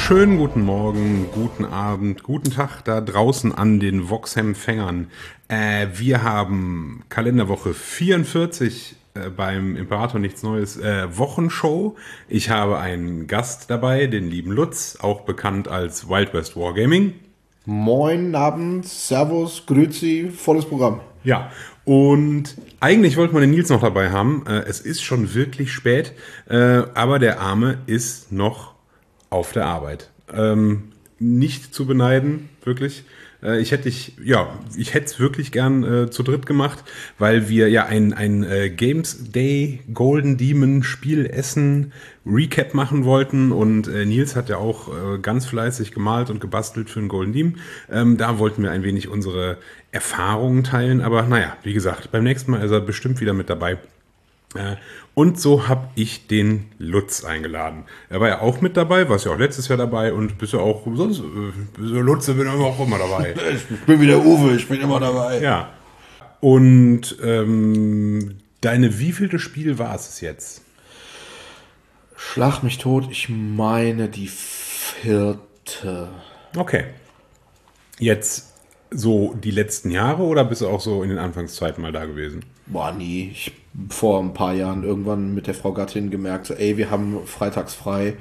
Schönen guten Morgen, guten Abend, guten Tag da draußen an den Vox-Empfängern. Wir haben Kalenderwoche 44 beim Imperator nichts Neues Wochenshow. Ich habe einen Gast dabei, den lieben Lutz, auch bekannt als Wild West Wargaming. Moin, Abend, Servus, Grüezi, volles Programm. Ja, und eigentlich wollte man den Nils noch dabei haben. Es ist schon wirklich spät, aber der Arme ist noch auf der Arbeit. Nicht zu beneiden, wirklich. Ich hätte es wirklich gern zu dritt gemacht, weil wir ja ein Games Day Golden Demon Spiel Essen Recap machen wollten und Nils hat ja auch ganz fleißig gemalt und gebastelt für den Golden Demon. Da wollten wir ein wenig unsere Erfahrungen teilen, aber naja, wie gesagt, beim nächsten Mal ist er bestimmt wieder mit dabei. Und so habe ich den Lutz eingeladen. Er war ja auch mit dabei, warst ja auch letztes Jahr dabei und bist ja auch sonst, Lutze bin auch immer dabei. Ich bin wieder Uwe, ich bin immer dabei. Ja. Und deine wievielte Spiel war es jetzt? Schlag mich tot, ich meine die 4. Okay. Jetzt so die letzten Jahre oder bist du auch so in den Anfangszeiten mal da gewesen? Boah, nie. Ich vor ein paar Jahren irgendwann mit der Frau Gattin gemerkt, so, ey, wir haben freitags frei.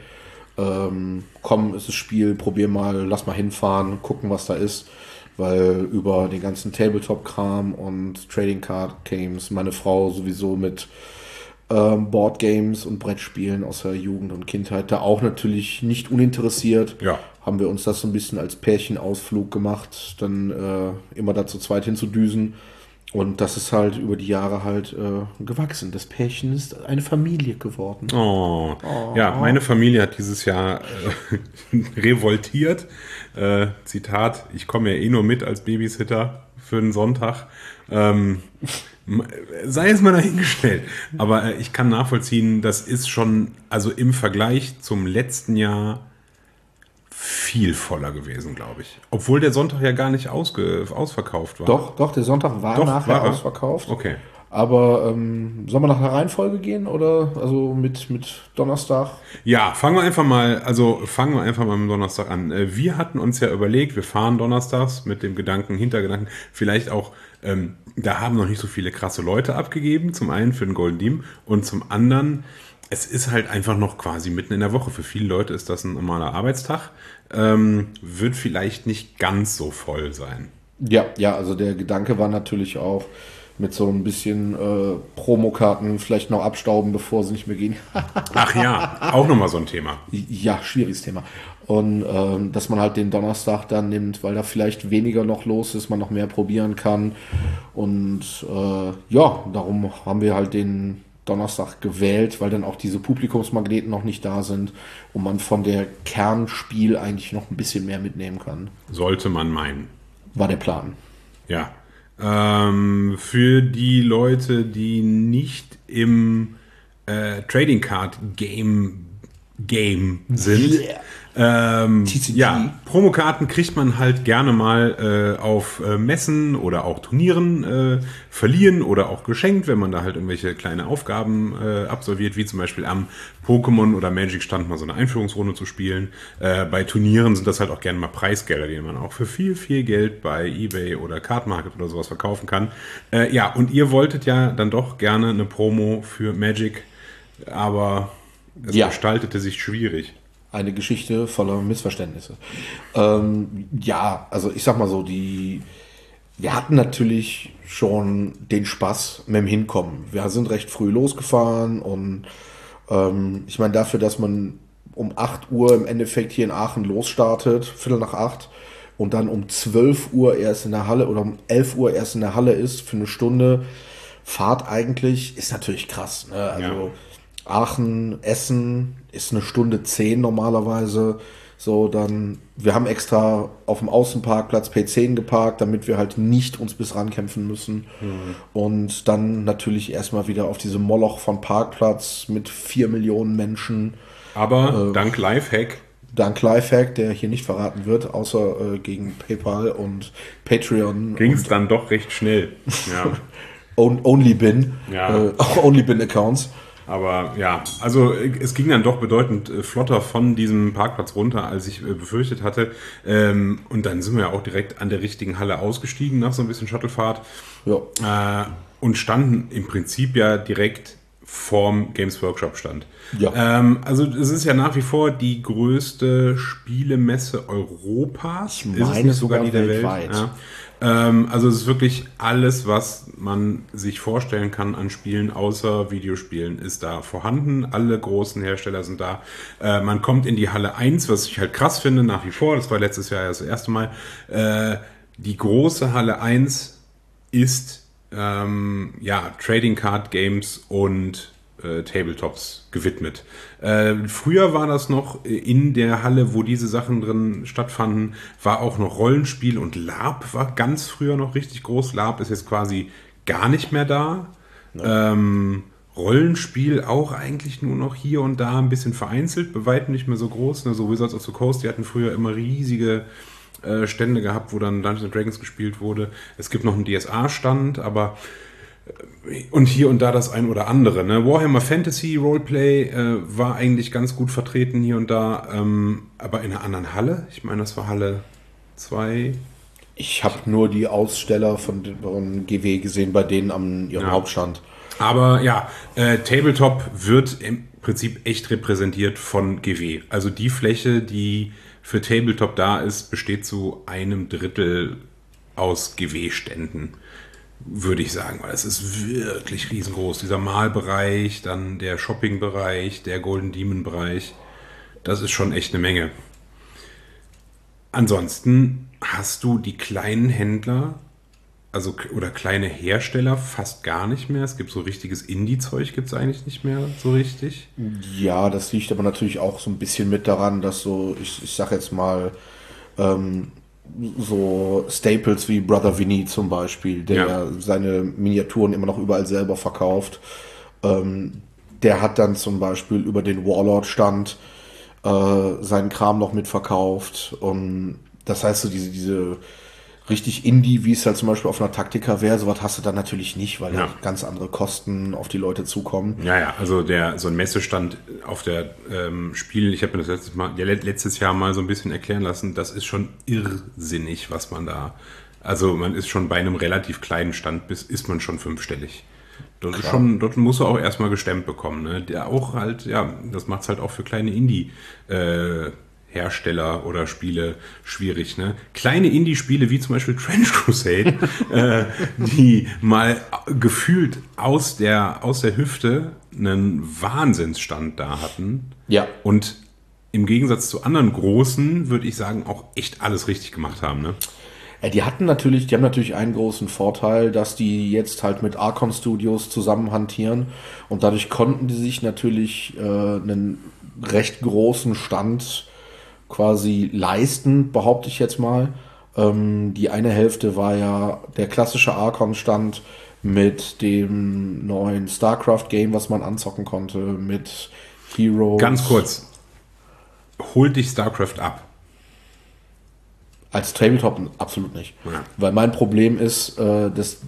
Komm, ist das Spiel, probier mal, lass mal hinfahren, gucken, was da ist. Weil über den ganzen Tabletop-Kram und Trading Card Games meine Frau sowieso mit Boardgames und Brettspielen aus der Jugend und Kindheit da auch natürlich nicht uninteressiert. Ja. Haben wir uns das so ein bisschen als Pärchenausflug gemacht, dann immer da zu zweit hinzudüsen. Und das ist halt über die Jahre halt gewachsen. Das Pärchen ist eine Familie geworden. Oh. Ja, meine Familie hat dieses Jahr revoltiert. Zitat, ich komme ja eh nur mit als Babysitter für den Sonntag. Sei es mal dahingestellt. Aber ich kann nachvollziehen, das ist schon, also im Vergleich zum letzten Jahr viel voller gewesen, glaube ich. Obwohl der Sonntag ja gar nicht ausverkauft war. Doch, der Sonntag war nachher ausverkauft. Okay. Aber sollen wir nach einer Reihenfolge gehen oder also mit Donnerstag? Ja, fangen wir einfach mal mit Donnerstag an. Wir hatten uns ja überlegt, wir fahren donnerstags mit dem Hintergedanken, vielleicht auch, da haben noch nicht so viele krasse Leute abgegeben, zum einen für den Golden Demon und zum anderen, es ist halt einfach noch quasi mitten in der Woche. Für viele Leute ist das ein normaler Arbeitstag, wird vielleicht nicht ganz so voll sein. Ja, also der Gedanke war natürlich auch, mit so ein bisschen Promokarten vielleicht noch abstauben, bevor sie nicht mehr gehen. Ach ja, auch nochmal so ein Thema. Ja, schwieriges Thema. Und dass man halt den Donnerstag dann nimmt, weil da vielleicht weniger noch los ist, man noch mehr probieren kann. Und darum haben wir halt den Donnerstag gewählt, weil dann auch diese Publikumsmagneten noch nicht da sind und man von der Kernspiel eigentlich noch ein bisschen mehr mitnehmen kann. Sollte man meinen. War der Plan. Ja. Für die Leute, die nicht im Trading Card Game sind, Promokarten kriegt man halt gerne mal auf Messen oder auch Turnieren verliehen oder auch geschenkt, wenn man da halt irgendwelche kleine Aufgaben absolviert, wie zum Beispiel am Pokémon oder Magic Stand mal so eine Einführungsrunde zu spielen. Bei Turnieren sind das halt auch gerne mal Preisgelder, die man auch für viel, viel Geld bei eBay oder Card Market oder sowas verkaufen kann. Und ihr wolltet ja dann doch gerne eine Promo für Magic, aber es gestaltete sich schwierig. Eine Geschichte voller Missverständnisse. Also ich sag mal so, wir hatten natürlich schon den Spaß mit dem Hinkommen. Wir sind recht früh losgefahren und ich meine dafür, dass man um 8 Uhr im Endeffekt hier in Aachen losstartet, 7:45 und dann um 12 Uhr erst in der Halle oder um 11 Uhr erst in der Halle ist für eine Stunde Fahrt eigentlich, ist natürlich krass. Ne? Also Aachen, Essen ist 1:10 normalerweise. So, dann, wir haben extra auf dem Außenparkplatz P10 geparkt, damit wir halt nicht uns bis rankämpfen müssen. Und dann natürlich erstmal wieder auf diese Moloch von Parkplatz mit 4 Millionen Menschen. Aber dank Lifehack. Dank Lifehack, der hier nicht verraten wird, außer gegen PayPal und Patreon. Ging es dann doch recht schnell. Ja. Only Bin. Ja. Only Bin Accounts. Aber ja, also es ging dann doch bedeutend flotter von diesem Parkplatz runter, als ich befürchtet hatte. Und dann sind wir ja auch direkt an der richtigen Halle ausgestiegen nach so ein bisschen Shuttlefahrt. Ja. Und standen im Prinzip ja direkt vorm Games Workshop Stand. Ja. Also es ist ja nach wie vor die größte Spielemesse Europas. Ich meine sogar die der weltweit. Welt. Ja. Also es ist wirklich alles, was man sich vorstellen kann an Spielen, außer Videospielen, ist da vorhanden. Alle großen Hersteller sind da. Man kommt in die Halle 1, was ich halt krass finde, nach wie vor. Das war letztes Jahr ja das erste Mal. Die große Halle 1 ist Trading Card Games und Tabletops gewidmet. Früher war das noch in der Halle, wo diese Sachen drin stattfanden, war auch noch Rollenspiel und LARP war ganz früher noch richtig groß. LARP ist jetzt quasi gar nicht mehr da. Ja. Rollenspiel auch eigentlich nur noch hier und da ein bisschen vereinzelt, bei weitem nicht mehr so groß. Ne? So Wizards of the Coast, die hatten früher immer riesige Stände gehabt, wo dann Dungeons & Dragons gespielt wurde. Es gibt noch einen DSA-Stand, aber und hier und da das ein oder andere. Ne? Warhammer Fantasy Roleplay war eigentlich ganz gut vertreten hier und da, aber in einer anderen Halle. Ich meine, das war Halle 2. Ich habe nur die Aussteller von GW gesehen, bei denen am ihrem Hauptstand. Aber ja, Tabletop wird im Prinzip echt repräsentiert von GW. Also die Fläche, die für Tabletop da ist, besteht zu 1/3 aus GW-Ständen, würde ich sagen, weil es ist wirklich riesengroß. Dieser Malbereich, dann der Shoppingbereich, der Golden Demon-Bereich, das ist schon echt eine Menge. Ansonsten hast du die kleinen Händler, also oder kleine Hersteller fast gar nicht mehr. Es gibt so richtiges Indie-Zeug, gibt es eigentlich nicht mehr so richtig. Ja, das liegt aber natürlich auch so ein bisschen mit daran, dass so, ich sag jetzt mal, so Staples wie Brother Vinny zum Beispiel, der seine Miniaturen immer noch überall selber verkauft. Der hat dann zum Beispiel über den Warlord-Stand seinen Kram noch mitverkauft. Und das heißt, so diese richtig Indie, wie es halt zum Beispiel auf einer Taktika wäre, sowas hast du dann natürlich nicht, weil ja ganz andere Kosten auf die Leute zukommen. Ja, also so ein Messestand auf der Spiel, ich habe mir das letztes Jahr mal so ein bisschen erklären lassen, das ist schon irrsinnig, was man da, also man ist schon bei einem relativ kleinen Stand, ist man schon fünfstellig. Dort musst du auch erstmal gestemmt bekommen, ne? Der auch halt, ja, das macht es halt auch für kleine Indie Hersteller oder Spiele schwierig. Ne? Kleine Indie-Spiele wie zum Beispiel Trench Crusade, die mal gefühlt aus der Hüfte einen Wahnsinnsstand da hatten. Ja. Und im Gegensatz zu anderen großen, würde ich sagen, auch echt alles richtig gemacht haben. Ne? Ja, die haben natürlich einen großen Vorteil, dass die jetzt halt mit Archon Studios zusammen hantieren und dadurch konnten die sich natürlich einen recht großen Stand quasi leisten, behaupte ich jetzt mal. Die eine Hälfte war ja der klassische Archon-Stand mit dem neuen StarCraft-Game, was man anzocken konnte, mit Heroes. Ganz kurz, holt dich StarCraft ab? Als Tabletop absolut nicht. Ja. Weil mein Problem ist, es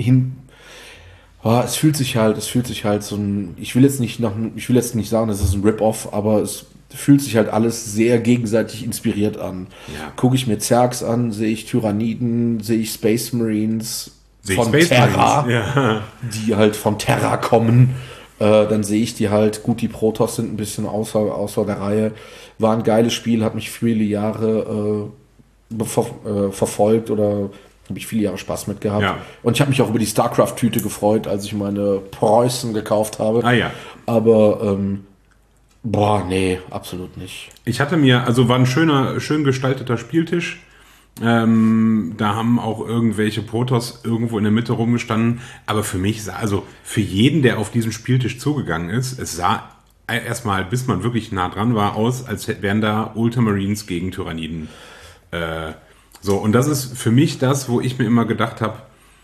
fühlt sich halt so ein, ich will jetzt nicht sagen, das ist ein Rip-Off, aber es fühlt sich halt alles sehr gegenseitig inspiriert an. Ja. Gucke ich mir Zergs an, sehe ich Tyranniden, sehe ich Space Marines von Terra, die halt von Terra kommen. Dann sehe ich die halt, gut, die Protoss sind ein bisschen außer der Reihe. War ein geiles Spiel, hat mich viele Jahre verfolgt oder habe ich viele Jahre Spaß mit gehabt. Ja. Und ich habe mich auch über die StarCraft-Tüte gefreut, als ich meine Preußen gekauft habe. Ah ja. Aber nee, absolut nicht. Ich hatte war ein schön gestalteter Spieltisch. Da haben auch irgendwelche Protoss irgendwo in der Mitte rumgestanden. Aber für jeden, der auf diesen Spieltisch zugegangen ist, es sah erstmal, bis man wirklich nah dran war, aus, als wären da Ultramarines gegen Tyranniden. Und das ist für mich das, wo ich mir immer gedacht habe,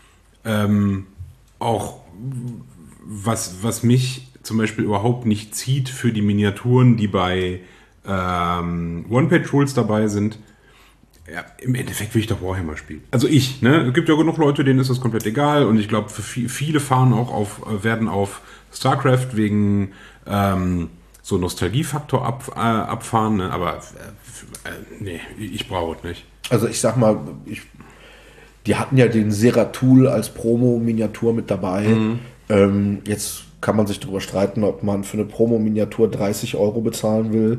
auch was mich zum Beispiel überhaupt nicht zieht für die Miniaturen, die bei One-Page-Rules dabei sind. Ja, im Endeffekt will ich doch Warhammer spielen. Also ne? Es gibt ja genug Leute, denen ist das komplett egal. Und ich glaube, für viele werden auf StarCraft wegen so Nostalgiefaktor abfahren. Ne? Aber nee, ich brauche es nicht. Also ich sag mal, die hatten ja den Seratul als Promo-Miniatur mit dabei. Jetzt kann man sich darüber streiten, ob man für eine Promo-Miniatur 30 Euro bezahlen will.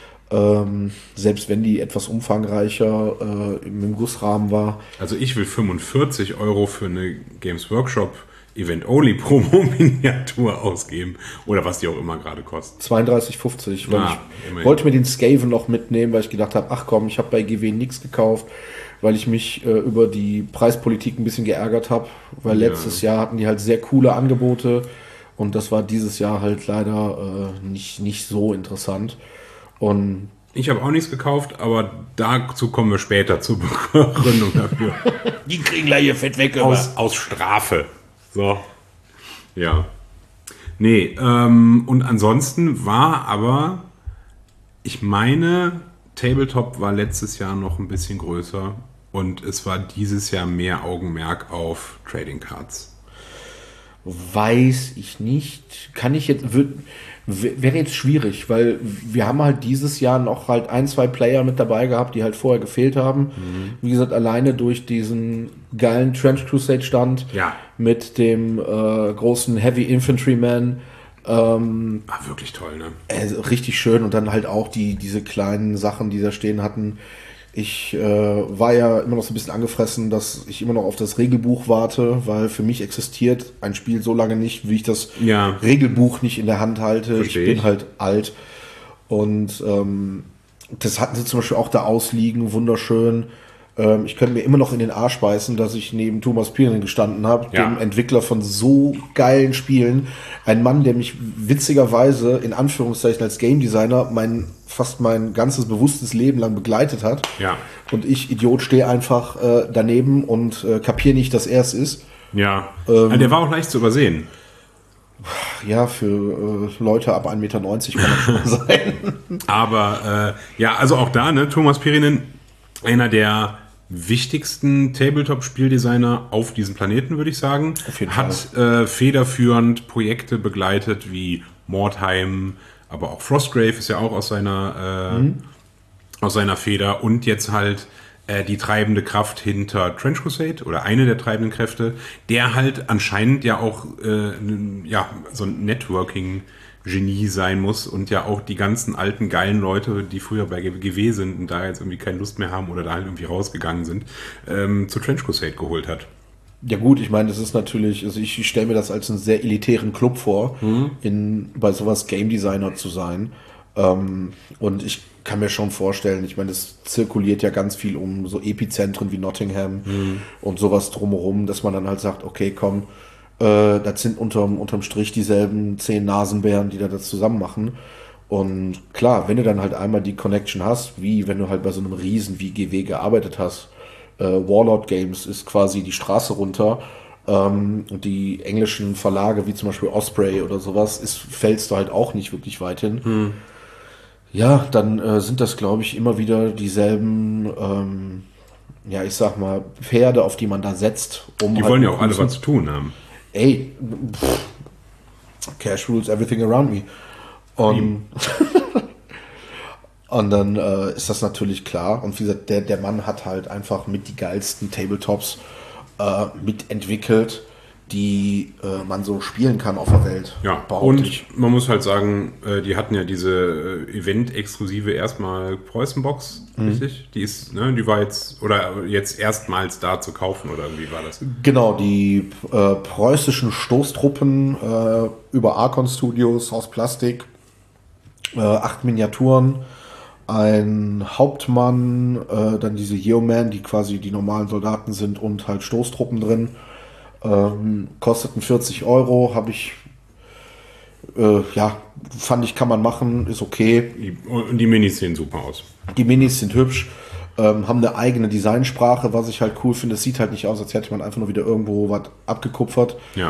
Selbst wenn die etwas umfangreicher im Gussrahmen war. Also ich will 45 Euro für eine Games Workshop Event-Only-Promo-Miniatur ausgeben. Oder was die auch immer gerade kostet. 32,50. Weil ich wollte mir den Skaven noch mitnehmen, weil ich gedacht habe, ach komm, ich habe bei GW nichts gekauft, weil ich mich über die Preispolitik ein bisschen geärgert habe. Weil letztes Jahr hatten die halt sehr coole Angebote und das war dieses Jahr halt leider nicht so interessant. Und ich habe auch nichts gekauft, aber dazu kommen wir später zur Begründung dafür. die kriegen gleich ihr Fett weg. Aus Strafe. So. Ja. Nee, und ansonsten war aber, ich meine, Tabletop war letztes Jahr noch ein bisschen größer und es war dieses Jahr mehr Augenmerk auf Trading Cards. Weiß ich nicht. Kann ich jetzt... Wäre jetzt schwierig, weil wir haben halt dieses Jahr noch halt 1-2 Player mit dabei gehabt, die halt vorher gefehlt haben. Wie gesagt, alleine durch diesen geilen Trench Crusade Stand mit dem großen Heavy Infantryman. Wirklich toll, ne? Richtig schön und dann halt auch diese kleinen Sachen, die da stehen hatten. Ich war ja immer noch so ein bisschen angefressen, dass ich immer noch auf das Regelbuch warte, weil für mich existiert ein Spiel so lange nicht, wie ich das Regelbuch nicht in der Hand halte. Ich bin halt alt. Und das hatten sie zum Beispiel auch da ausliegen, wunderschön. Ich könnte mir immer noch in den Arsch beißen, dass ich neben Thomas Pirinen gestanden habe, dem Entwickler von so geilen Spielen. Ein Mann, der mich witzigerweise in Anführungszeichen als Game Designer fast mein ganzes bewusstes Leben lang begleitet hat. Ja. Und ich, Idiot, stehe einfach daneben und kapiere nicht, dass er es ist. Ja, der war auch leicht zu übersehen. Ja, für Leute ab 1,90 Meter kann das schon sein. Aber also auch da, ne, Thomas Pirinen, einer der wichtigsten Tabletop-Spieldesigner auf diesem Planeten, würde ich sagen. Hat federführend Projekte begleitet wie Mordheim, aber auch Frostgrave ist ja auch aus seiner Feder und jetzt halt die treibende Kraft hinter Trench Crusade oder eine der treibenden Kräfte, der halt anscheinend ja auch so ein Networking-Genie sein muss und ja auch die ganzen alten geilen Leute, die früher bei GW sind und da jetzt irgendwie keine Lust mehr haben oder da halt irgendwie rausgegangen sind, zu Trench Crusade geholt hat. Ja gut, ich meine, das ist natürlich, also ich stelle mir das als einen sehr elitären Club vor, bei sowas Game Designer zu sein. Und ich kann mir schon vorstellen, ich meine, es zirkuliert ja ganz viel um so Epizentren wie Nottingham und sowas drumherum, dass man dann halt sagt, okay, komm, das sind unterm Strich dieselben 10 Nasenbären, die da das zusammen machen. Und klar, wenn du dann halt einmal die Connection hast, wie wenn du halt bei so einem Riesen wie GW gearbeitet hast, Warlord Games ist quasi die Straße runter, und die englischen Verlage wie zum Beispiel Osprey oder sowas, fällst du halt auch nicht wirklich weit hin. Ja, dann sind das, glaube ich, immer wieder dieselben, ich sag mal, Pferde, auf die man da setzt. Die halt wollen ja auch alle was zu tun haben. Ey, Cash rules everything around me. Und dann ist das natürlich klar. Und wie gesagt, der Mann hat halt einfach mit die geilsten Tabletops mitentwickelt, die man so spielen kann auf der Welt. Ja, und man muss halt sagen, die hatten ja diese Event-exklusive erstmal Preußen-Box, richtig? Die ist, ne, die war jetzt erstmals da zu kaufen oder wie war das? Genau, die preußischen Stoßtruppen über Archon Studios aus Plastik, 8 Miniaturen, ein Hauptmann, dann diese Yeoman, die quasi die normalen Soldaten sind und halt Stoßtruppen drin. Kosteten 40 Euro, habe ich, fand ich, kann man machen, ist okay. Und die Minis sehen super aus. Die Minis sind hübsch, haben eine eigene Designsprache, was ich halt cool finde. Es sieht halt nicht aus, als hätte man einfach nur wieder irgendwo was abgekupfert. Ja.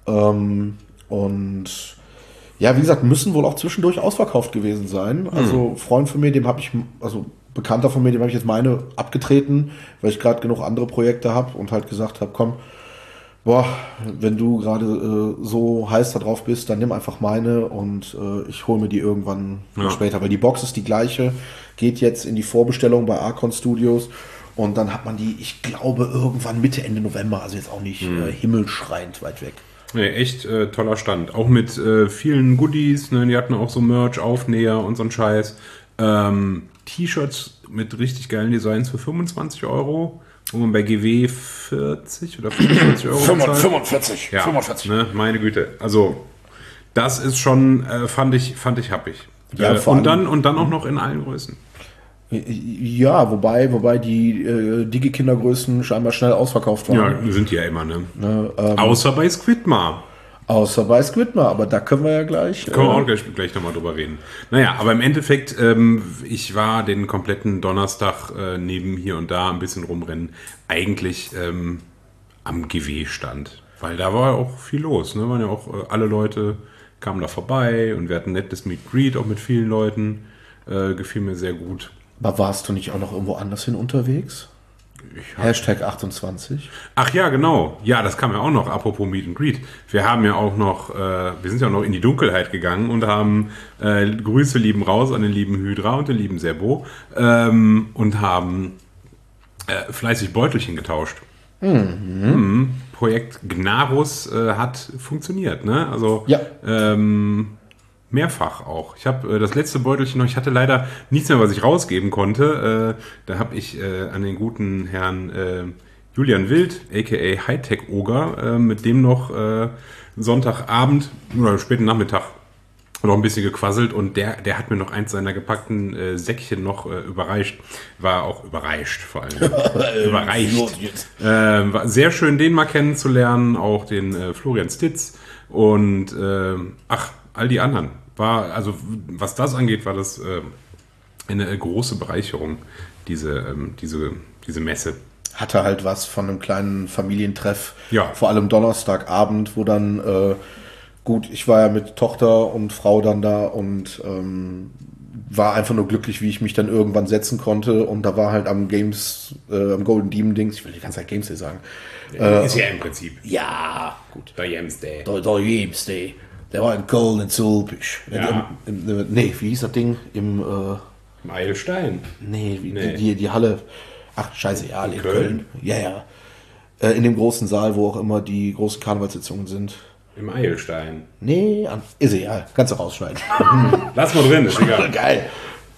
Und ja, wie gesagt, müssen wohl auch zwischendurch ausverkauft gewesen sein. Also Freund von mir, dem habe ich, also Bekannter von mir, dem habe ich jetzt meine abgetreten, weil ich gerade genug andere Projekte habe und halt gesagt habe, komm, boah, wenn du gerade so heiß da drauf bist, dann nimm einfach meine und ich hole mir die irgendwann später, weil die Box ist die gleiche, geht jetzt in die Vorbestellung bei Archon Studios und dann hat man die, ich glaube, irgendwann Mitte, Ende November, also jetzt auch nicht himmelschreiend weit weg. Nee, echt toller Stand. Auch mit vielen Goodies, ne? Die hatten auch so Merch, Aufnäher und so ein Scheiß. T-Shirts mit richtig geilen Designs für 25 Euro, wo man bei GW 40 oder 45 Euro 45, ja, 45. Ne? Meine Güte. Also, das ist schon, fand ich happig. Ja, und dann auch noch in allen Größen. Ja, wobei die Digi-Kindergrößen scheinbar schnell ausverkauft waren. Ja, sind die ja immer, ne? Außer bei Squidmar. Außer bei Squidmar, aber da können wir ja gleich... Können wir auch gleich nochmal drüber reden. Naja, aber im Endeffekt, ich war den kompletten Donnerstag neben hier und da ein bisschen rumrennen, eigentlich am GW-Stand. Weil da war ja auch viel los, ne? Waren ja auch alle Leute kamen da vorbei und wir hatten ein nettes Meet Greet auch mit vielen Leuten. Gefiel mir sehr gut. Aber warst du nicht auch noch irgendwo anders hin unterwegs? Hashtag 28. Ach ja, genau. Ja, das kam ja auch noch, apropos Meet and Greet. Wir haben ja auch noch, wir sind ja auch noch in die Dunkelheit gegangen und haben Grüße lieben raus an den lieben Hydra und den lieben Sebo und haben fleißig Beutelchen getauscht. Projekt Gnarus hat funktioniert, ne? Also ja. Mehrfach auch. Ich habe das letzte Beutelchen noch, ich hatte leider nichts mehr, was ich rausgeben konnte. Da habe ich an den guten Herrn Julian Wild, a.k.a. Hightech Oger, mit dem noch Sonntagabend oder späten Nachmittag noch ein bisschen gequasselt und der hat mir noch eins seiner gepackten Säckchen noch überreicht. War auch überreicht vor allem. Überreicht. War sehr schön, den mal kennenzulernen, auch den Florian Stitz und all die anderen. Also was das angeht, war das eine große Bereicherung, diese Messe. Hatte halt was von einem kleinen Familientreff, ja. Vor allem Donnerstagabend, wo dann, gut, ich war ja mit Tochter und Frau dann da und war einfach nur glücklich, wie ich mich dann irgendwann setzen konnte und da war halt am Golden Demon Dings, ich will die ganze Zeit Games Day sagen. Ist ja im Prinzip. Ja, gut. Der James Day. Der James Day. Der war in Köln in Zulpisch. Ja. Nee, wie hieß das Ding? Im Eilstein. Nee, die Halle. Ach, scheiße, ja, in Köln. Ja. In dem großen Saal, wo auch immer die großen Karnevalssitzungen sind. Im Eilstein. Nee, ist egal. Kannst du rausschneiden. Lass mal drin, ist egal. Geil.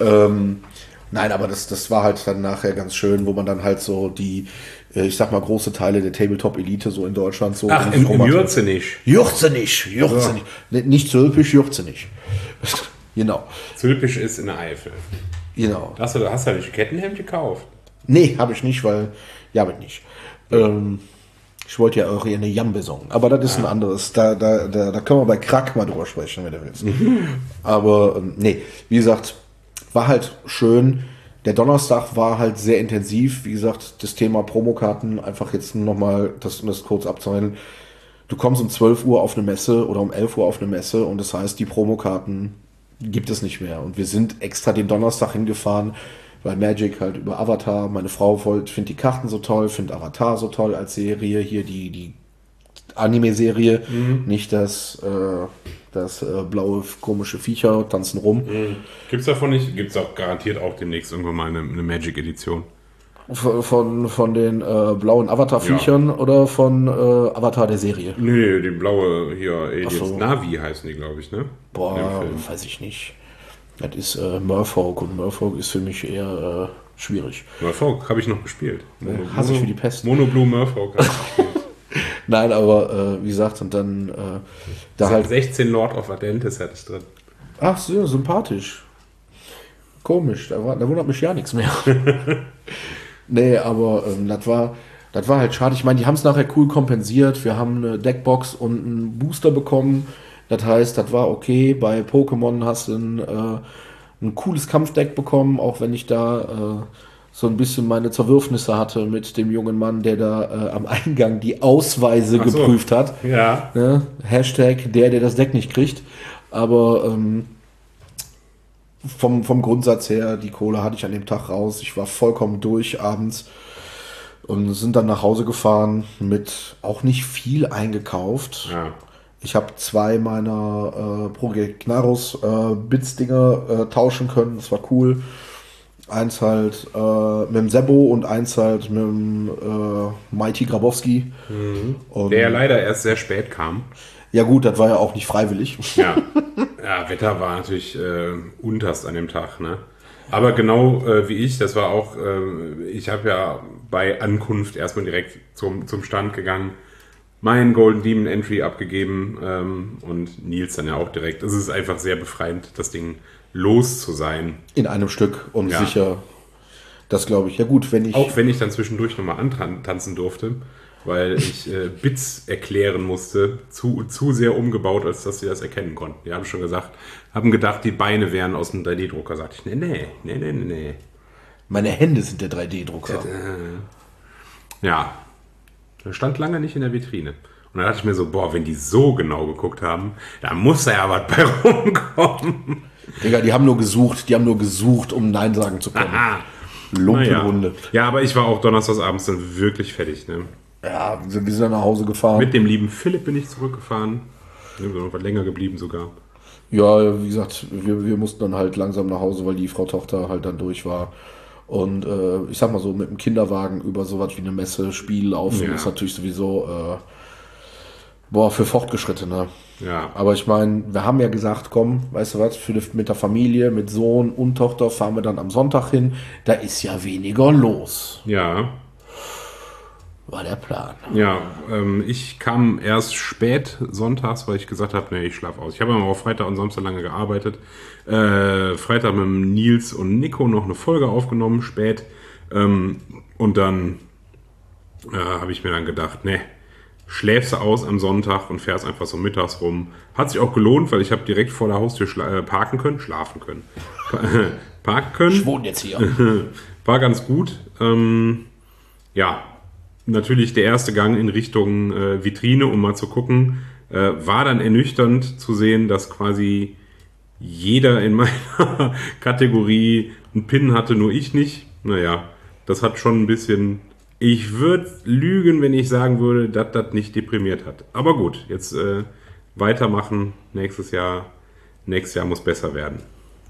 Nein, aber das war halt dann nachher ganz schön, wo man dann halt so die, ich sag mal, große Teile der Tabletop-Elite so in Deutschland so... Ach, im Jürzenich. Jürzenich. Ja. Nicht Zülpisch, Jürzenich. Genau. Zülpisch ist in der Eifel. Genau. Hast du das Kettenhemd gekauft? Nee, habe ich nicht, weil... Ja, aber nicht. Ich wollte ja auch eher eine Jambe-Song. Aber das ist ein anderes. Da können wir bei Krack mal drüber sprechen, wenn du willst. Aber nee, wie gesagt, war halt schön. Der Donnerstag war halt sehr intensiv. Wie gesagt, das Thema Promokarten, einfach jetzt nochmal, um das kurz abzuhandeln. Du kommst um 12 Uhr auf eine Messe oder um 11 Uhr auf eine Messe und das heißt, die Promokarten gibt es nicht mehr. Und wir sind extra den Donnerstag hingefahren, weil Magic halt über Avatar, meine Frau findet die Karten so toll, findet Avatar so toll als Serie, hier die Anime-Serie, nicht das blaue komische Viecher tanzen rum. Gibt's davon nicht? Gibt's auch garantiert auch demnächst irgendwann mal eine Magic-Edition? Von den blauen Avatar-Viechern oder von Avatar der Serie? Nee, die blaue hier, Aliens. So. Navi heißen die, glaube ich, ne? Boah, weiß ich nicht. Das ist Merfolk und Merfolk ist für mich eher schwierig. Merfolk habe ich noch gespielt. Hasse ich wie die Pest. Monoblue Merfolk habe ich gespielt. Nein, aber wie gesagt, und dann da halt 16 Lord of Adentes hatte ich drin. Ach so, sympathisch. Komisch, da wundert mich ja nichts mehr. Nee, aber das war halt schade. Ich meine, die haben es nachher cool kompensiert. Wir haben eine Deckbox und einen Booster bekommen. Das heißt, das war okay. Bei Pokémon hast du ein cooles Kampfdeck bekommen, auch wenn ich da so ein bisschen meine Zerwürfnisse hatte mit dem jungen Mann, der da am Eingang die Ausweise geprüft hat. Ja. Ne? Hashtag der das Deck nicht kriegt. Aber vom Grundsatz her, die Kohle hatte ich an dem Tag raus. Ich war vollkommen durch abends und sind dann nach Hause gefahren mit auch nicht viel eingekauft. Ja. Ich habe 2 meiner Project Knarus Bits-Dinger tauschen können. Das war cool. Eins halt mit dem Sebo und eins halt mit dem Mighty Grabowski. Und Der ja leider erst sehr spät kam. ja gut, das war ja auch nicht freiwillig. Ja, ja, Wetter war natürlich unterst an dem Tag, ne? Aber genau wie ich, das war auch, ich habe ja bei Ankunft erstmal direkt zum Stand gegangen, meinen Golden Demon Entry abgegeben und Nils dann ja auch direkt. Es ist einfach sehr befreiend, das Ding los zu sein. In einem Stück und Ja. sicher, das glaube ich. Ja gut, wenn ich... Auch wenn ich dann zwischendurch nochmal antanzen durfte, weil ich Bits erklären musste, zu sehr umgebaut, als dass sie das erkennen konnten. Die haben schon gesagt, haben gedacht, die Beine wären aus dem 3D-Drucker. Sagte ich, nee. Meine Hände sind der 3D-Drucker. Ja, das stand lange nicht in der Vitrine. Und dann dachte ich mir so, boah, wenn die so genau geguckt haben, da muss da ja was bei rumkommen. Digga, die haben nur gesucht, um Nein sagen zu können. Ah, Lumpenrunde. ja, aber ich war auch donnerstagsabends dann wirklich fertig. Ne? Ja, wir sind dann nach Hause gefahren. Mit dem lieben Philipp bin ich zurückgefahren. Wir sind noch was länger geblieben sogar. Ja, wie gesagt, wir mussten dann halt langsam nach Hause, weil die Frau Tochter halt dann durch war. Und ich sag mal so, mit dem Kinderwagen über sowas wie eine Messe, Spiel laufen, Ja. ist natürlich sowieso, für Fortgeschrittene. Ja, Aber ich meine, wir haben ja gesagt, komm, weißt du was, mit der Familie, mit Sohn und Tochter fahren wir dann am Sonntag hin. Da ist ja weniger los, ja. war der Plan. Ja, ich kam erst spät sonntags, weil ich gesagt habe, nee, ich schlafe aus. Ich habe aber auch Freitag und Samstag lange gearbeitet. Freitag mit dem Nils und Nico noch eine Folge aufgenommen, spät. Und dann habe ich mir dann gedacht, nee, schläfst du aus am Sonntag und fährst einfach so mittags rum. Hat sich auch gelohnt, weil ich habe direkt vor der Haustür schlafen können. Parken können. Ich wohne jetzt hier. War ganz gut. Ja, natürlich der erste Gang in Richtung Vitrine, um mal zu gucken. War dann ernüchternd zu sehen, dass quasi jeder in meiner Kategorie einen Pin hatte, nur ich nicht. Naja, das hat schon ein bisschen... Ich würde lügen, wenn ich sagen würde, dass das nicht deprimiert hat. Aber gut, jetzt weitermachen. Nächstes Jahr muss besser werden.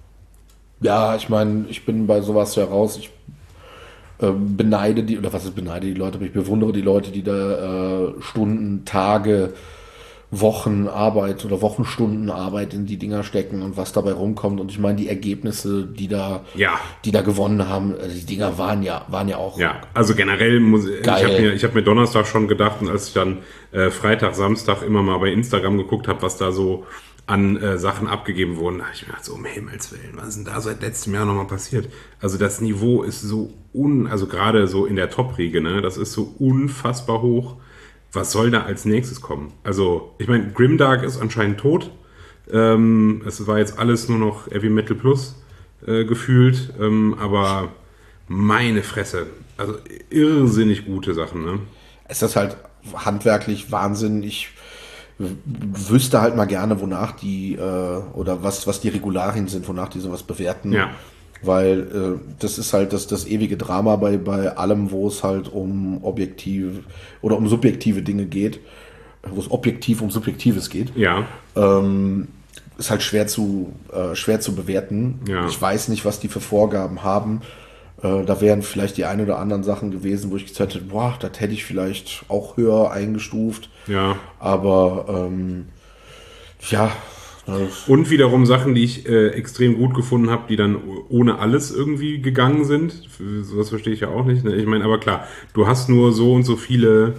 Ja, ich meine, ich bin bei sowas ja raus. Ich beneide die, oder was ist beneide die Leute, aber ich bewundere die Leute, die da Stunden, Tage, Wochen Arbeit oder Wochenstunden Arbeit in die Dinger stecken und was dabei rumkommt. Und ich meine, die Ergebnisse, die da gewonnen haben, die Dinger waren ja auch. Ja, also generell Geil. ich hab mir Donnerstag schon gedacht, und als ich dann Freitag, Samstag immer mal bei Instagram geguckt habe, was da so an Sachen abgegeben wurden, da habe ich mir gedacht, so um Himmels Willen, was ist denn da seit letztem Jahr nochmal passiert? Also das Niveau ist so also gerade so in der Top-Riege, ne, das ist so unfassbar hoch. Was soll da als nächstes kommen? Also, ich meine, Grimdark ist anscheinend tot. Es war jetzt alles nur noch Heavy Metal Plus gefühlt. Aber meine Fresse. Also irrsinnig gute Sachen, ne? Es ist halt handwerklich Wahnsinn. Ich wüsste halt mal gerne, wonach die, oder was die Regularien sind, wonach die sowas bewerten. Ja. Weil das ist halt das ewige Drama bei allem, wo es halt um objektive oder um subjektive Dinge geht, wo es objektiv um Subjektives geht, Ja. ist halt schwer zu bewerten. Ja. Ich weiß nicht, was die für Vorgaben haben. Da wären vielleicht die ein oder anderen Sachen gewesen, wo ich gesagt hätte, boah, das hätte ich vielleicht auch höher eingestuft. Ja. Aber ja. Und wiederum Sachen, die ich extrem gut gefunden habe, die dann ohne alles irgendwie gegangen sind. Sowas verstehe ich ja auch nicht. Ne? Ich meine, aber klar, du hast nur so und so viele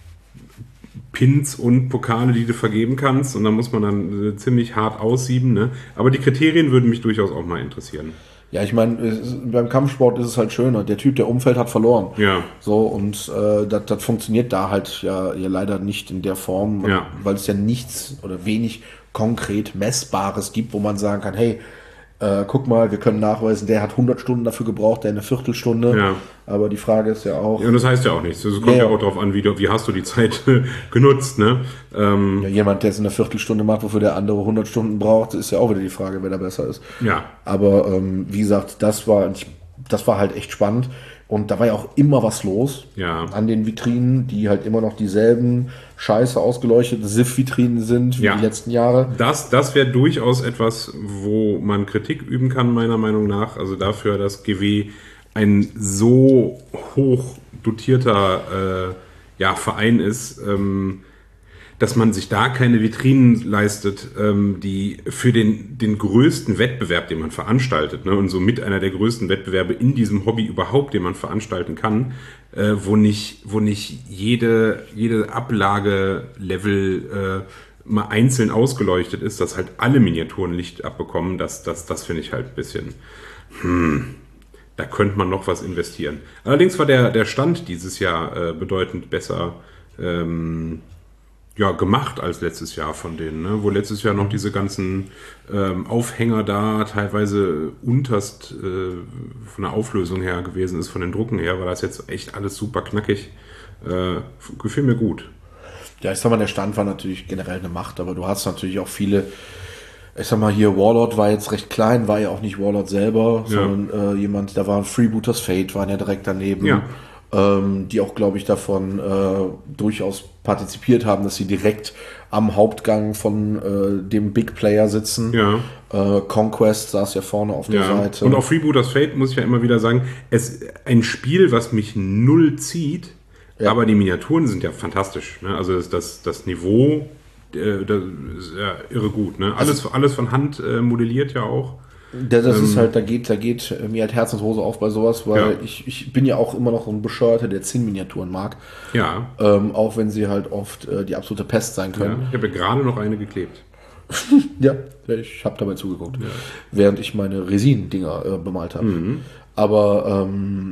Pins und Pokale, die du vergeben kannst. Und da muss man dann ziemlich hart aussieben. Ne? Aber die Kriterien würden mich durchaus auch mal interessieren. Ja, ich meine, beim Kampfsport ist es halt schöner. Der Typ, der umfällt, hat verloren. Ja. So, und das funktioniert da halt ja leider nicht in der Form, Ja. weil es ja nichts oder wenig konkret Messbares gibt, wo man sagen kann, hey, guck mal, wir können nachweisen, der hat 100 Stunden dafür gebraucht, der eine Viertelstunde. Ja. Aber die Frage ist ja auch... Ja, und das heißt ja auch nichts. Es kommt ja auch darauf an, wie hast du die Zeit genutzt, ne? Ja, jemand, der es in einer Viertelstunde macht, wofür der andere 100 Stunden braucht, ist ja auch wieder die Frage, wer da besser ist. Ja. Aber wie gesagt, das war halt echt spannend. Und da war ja auch immer was los an den Vitrinen, die halt immer noch dieselben scheiße ausgeleuchteten SIF-Vitrinen sind wie die letzten Jahre. Das wäre durchaus etwas, wo man Kritik üben kann, meiner Meinung nach. Also dafür, dass GW ein so hoch dotierter Verein ist, dass man sich da keine Vitrinen leistet, die für den größten Wettbewerb, den man veranstaltet, ne, und somit einer der größten Wettbewerbe in diesem Hobby überhaupt, den man veranstalten kann, wo nicht jede Ablage-Level mal einzeln ausgeleuchtet ist, dass halt alle Miniaturen Licht abbekommen, das finde ich halt ein bisschen, da könnte man noch was investieren. Allerdings war der Stand dieses Jahr bedeutend besser gemacht als letztes Jahr von denen, ne? Wo letztes Jahr noch diese ganzen Aufhänger da teilweise unterst von der Auflösung her gewesen ist, von den Drucken her, war das jetzt echt alles super knackig. Gefiel mir gut. Ja, ich sag mal, der Stand war natürlich generell eine Macht, aber du hast natürlich auch viele, ich sag mal hier, Warlord war jetzt recht klein, war ja auch nicht Warlord selber, sondern jemand, da war ein Freebooters Fate, waren ja direkt daneben. Ja. Die auch, glaube ich, davon durchaus partizipiert haben, dass sie direkt am Hauptgang von dem Big Player sitzen. Ja. Conquest saß ja vorne auf der Seite. Und auch Freebooters Fate, muss ich ja immer wieder sagen, ist ein Spiel, was mich null zieht, aber die Miniaturen sind ja fantastisch. Ne? Also das Niveau, das ist ja irre gut. Ne? Alles von Hand modelliert ja auch. Das ist halt, da geht mir halt Herz und Hose auf bei sowas, weil ich bin ja auch immer noch so ein Bescheuerter, der Zinn-Miniaturen mag. Ja. Auch wenn sie halt oft die absolute Pest sein können. Ja. Ich habe ja gerade noch eine geklebt. Ja, ich habe dabei zugeguckt, während ich meine Resin-Dinger bemalt habe. Aber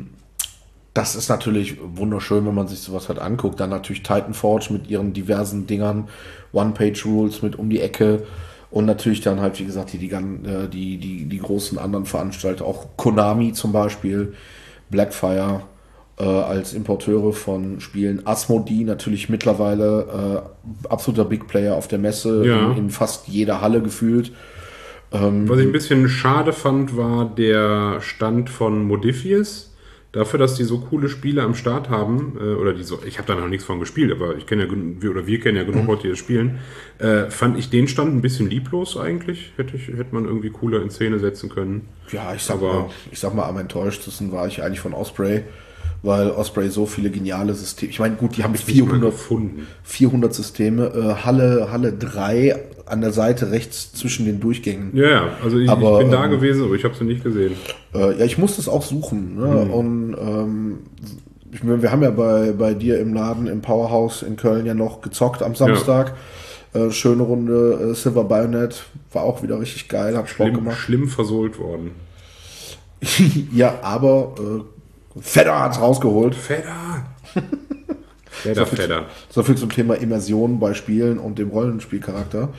das ist natürlich wunderschön, wenn man sich sowas halt anguckt. Dann natürlich Titanforge mit ihren diversen Dingern, One-Page-Rules mit um die Ecke. Und natürlich dann halt, wie gesagt, die großen anderen Veranstalter, auch Konami zum Beispiel, Blackfire als Importeure von Spielen, Asmodee natürlich mittlerweile absoluter Big Player auf der Messe, in fast jeder Halle gefühlt. Was ich ein bisschen schade fand, war der Stand von Modifius. Dafür, dass die so coole Spiele am Start haben, ich habe da noch nichts von gespielt, aber wir kennen ja genug Leute, die das spielen, fand ich den Stand ein bisschen lieblos eigentlich. Hätte man irgendwie cooler in Szene setzen können. Ja, ich sag mal, am enttäuschtesten war ich eigentlich von Osprey, weil Osprey so viele geniale Systeme, ich meine, gut, die haben 400 Systeme, Halle 3 an der Seite rechts zwischen den Durchgängen. Ja, also ich bin da gewesen, aber ich habe sie nicht gesehen. Ich musste es auch suchen. Ne? Und wir haben ja bei dir im Laden im Powerhouse in Köln ja noch gezockt am Samstag. Schöne Runde Silver Bayonet, war auch wieder richtig geil, hat Spaß gemacht. Schlimm versohlt worden. Ja, aber Fedder hat's rausgeholt. Fedder! So viel zum Thema Immersion bei Spielen und dem Rollenspielcharakter.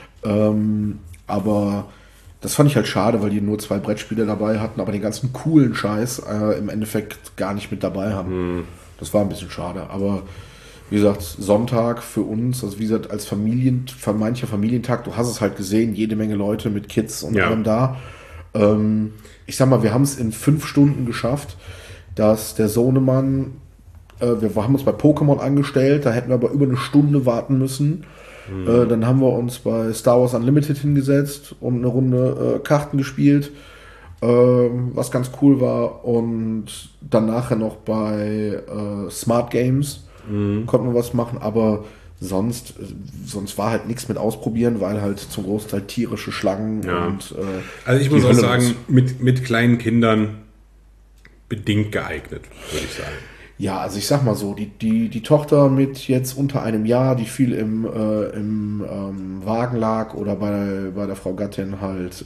Aber das fand ich halt schade, weil die nur 2 Brettspiele dabei hatten, aber den ganzen coolen Scheiß im Endeffekt gar nicht mit dabei haben. Das war ein bisschen schade. Aber wie gesagt, Sonntag für uns, also wie gesagt, als mancher Familientag, du hast es halt gesehen, jede Menge Leute mit Kids und allem da. Ich sag mal, wir haben es in 5 Stunden geschafft, dass der Sohnemann, wir haben uns bei Pokémon angestellt, da hätten wir aber über eine Stunde warten müssen. Dann haben wir uns bei Star Wars Unlimited hingesetzt und eine Runde Karten gespielt, was ganz cool war. Und dann nachher noch bei Smart Games konnten wir was machen, aber sonst war halt nichts mit ausprobieren, weil halt zum Großteil tierische Schlangen und also ich muss auch sagen, mit kleinen Kindern bedingt geeignet, würde ich sagen. Ja, also ich sag mal so, die Tochter mit jetzt unter einem Jahr, die viel im Wagen lag oder bei der Frau Gattin halt